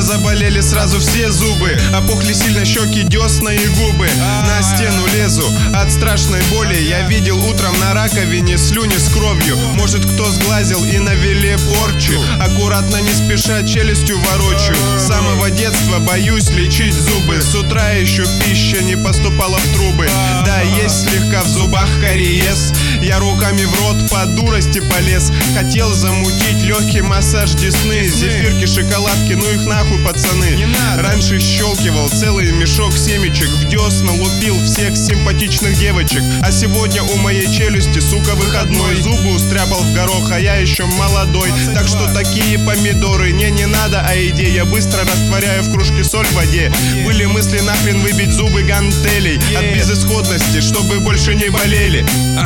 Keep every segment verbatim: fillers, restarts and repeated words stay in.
заболели сразу все зубы. Опухли сильно щеки, десна и губы. На стену лезу от страшной боли. Я видел утром на раковине слюни с кровью. Может, кто сглазил и навели порчу. Аккуратно, не спеша, челюстью ворочу. С самого детства боюсь лечить зубы. С утра еще пища не поступала в трубы. Да, есть слегка в зубах кариес. Я руками в рот по дурости полез. Хотел замутить легкий массаж десны. Зефирки, шоколадки, ну их нахуй, пацаны. Раньше щелкивал целый мешок семечек. В десна лупил всех симпатичных девочек. А сегодня у моей челюсти, сука, выходной. Зубы устряпал в горох, а я еще молодой. Так что такие помидоры не не надо, а идея быстро растворяю в кружке соль в воде. Были мысли нахрен выбить зубы гантелей от безысходности, чтобы больше не болели.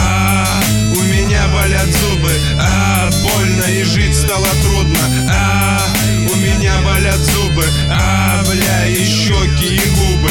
А, у меня болят зубы, а, больно и жить стало трудно. А, у меня болят зубы, а, бля, и щеки, и губы.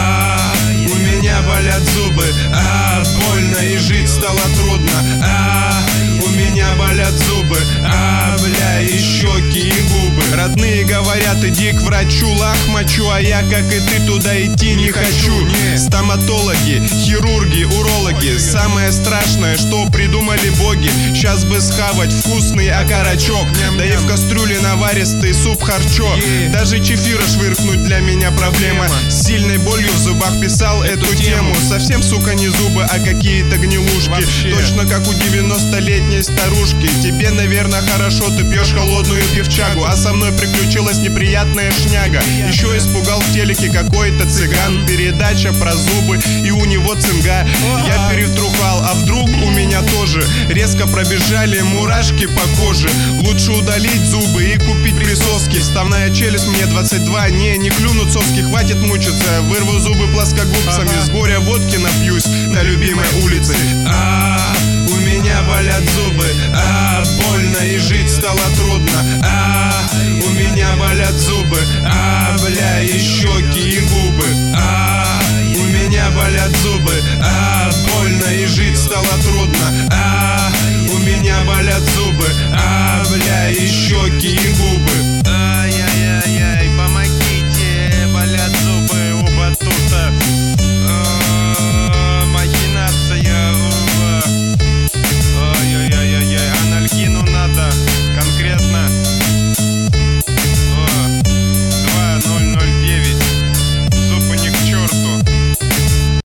А, у меня болят зубы, а, больно и жить стало трудно. А, у меня болят зубы, а, бля, и щеки, и губы. Родные говорят, иди к врачу, лахмачу, а я, как и ты, туда идти не хочу. Стоматологи, хирурги, урологи, самое страшное, что придумали боги. Сейчас бы схавать вкусный окорочок, да и в кастрюле наваристый суп харчо. Даже чефира швыркнуть для меня проблема. С сильной болью в зубах писал эту тему. Совсем, сука, не зубы, а какие-то гнилушки. Точно как у девяностолетней старушки. Тебе, наверное, хорошо, ты пьешь холодную пивчагу, а со мной приключилась неприятная шняга. Еще испугал в телеке какой-то цыган. Передача про зубы, и у него цинга. Я перетрухал, а вдруг у меня тоже. Резко пробежали мурашки по коже. Лучше удалить зубы и купить присоски. Вставная челюсть, мне двадцать два, не, не клюнут соски. Хватит мучиться, вырву зубы плоскогубцами. С горя водки напьюсь на любимой улице. А, у меня болят зубы, а, больно и жить стало трудно. А, у меня болят зубы, а, бля, и щеки, и губы. А,